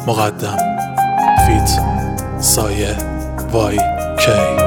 مقدم فیت سایه وای کی.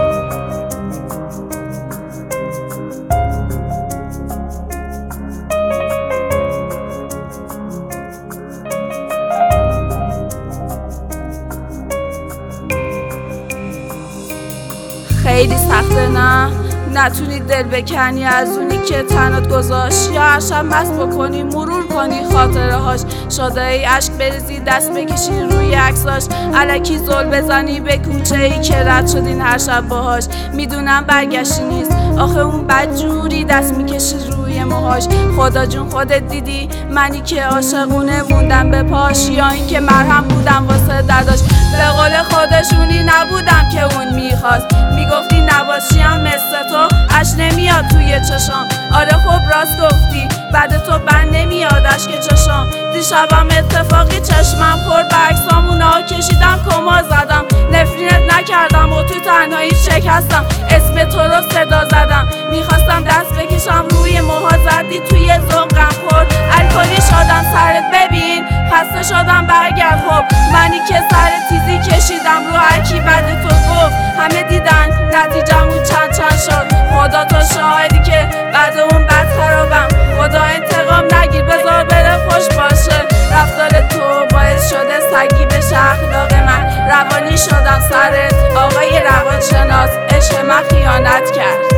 خیلی سخته نه نتونی دل بکنی از اونی که تنات گذاشت، یا هر شب مست بکنی مرور کنی خاطره هاش، شاده ای عشق بریزی دست بکشی روی عکساش، الکی زل بزنی به کوچه ای که رد شدین هر شب باهاش. میدونم برگشتی نیست آخه اون بدجوری دست میکشی روی موهاش. خدا جون خودت دیدی منی که عاشقونه موندم به پاش، یا این که مرهم بودم واسه درداش. به قول خودشونی نبودم که اون میخواست، میگفتی نباشیم مثل تو اش نمیاد توی چشام. آره خب راست گفتی بعد تو بند نمیاد اشک چشام. دیشبم اتفاقی چشمم خورد به عکسامونا کشیدم کما زدم، نفرینت نکردم و تو تنهایی شکستم، اسم تو رو صدا زدم. میخواستم دست بکشم روی موها زدی توی ذوقم خورد، الکلی شدم سرت ببین خسته شدم برگرد. خب منی که سر تیزی کشیدم رو هرکی بعد تو گفت، همه دیدن نتیجمون چند شد. خدا تو شاهدی که بعد اون بد خرابم، خدا انتقام نگیر بذار بره خوش باشه. رفتار تو باعث شده سگی بشه اخلاق من، روانی شدم سرت آقای روانشناس، عشق من خیانت کرد.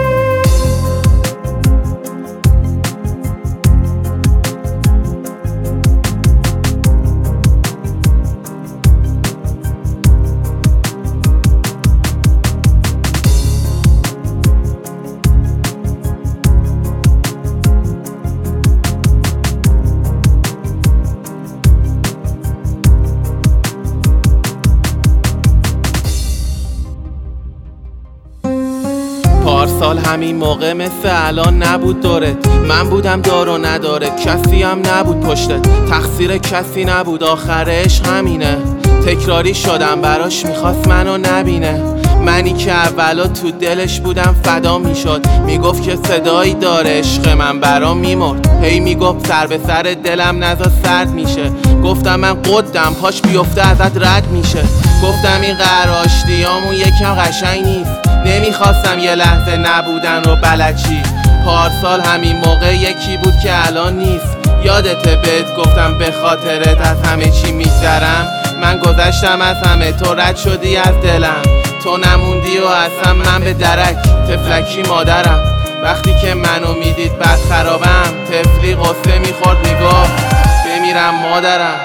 پارسال همین موقع مثل الان نبود دورت، من بودم دار و نداره، کسی هم نبود پشتت، تقصیر کسی نبود، آخرش همینه. تکراری شدم براش میخواست منو نبینه، منی که اولا تو دلش بودم فدا میشد، میگفت که صدایی داره عشق من برام میمرد، هی میگفت سر به سر دلم نذار سرد میشه، گفتم من قدم پاش بیفته ازت رد میشه، گفتم این قرار آشتیامون یکم قشنگ نیست، نمیخواستم یه لحظه نبودن رو بلچی. پارسال همین موقع یکی بود که الان نیست، یادته بهت گفتم به خاطرت از همه چی میگذرم، من گذشتم از همه تو رد شدی از دلم، تو نموندی و اصلا من به درک تفلکی مادرم. وقتی که منو میدید بد خرابم، طفلی قصه میخورد میگفت بمیرم مادرم.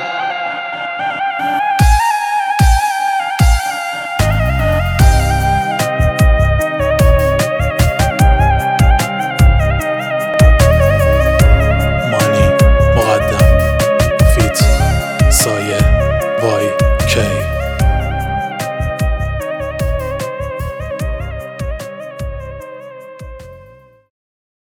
مانی مقدم فیت سایه وای کی.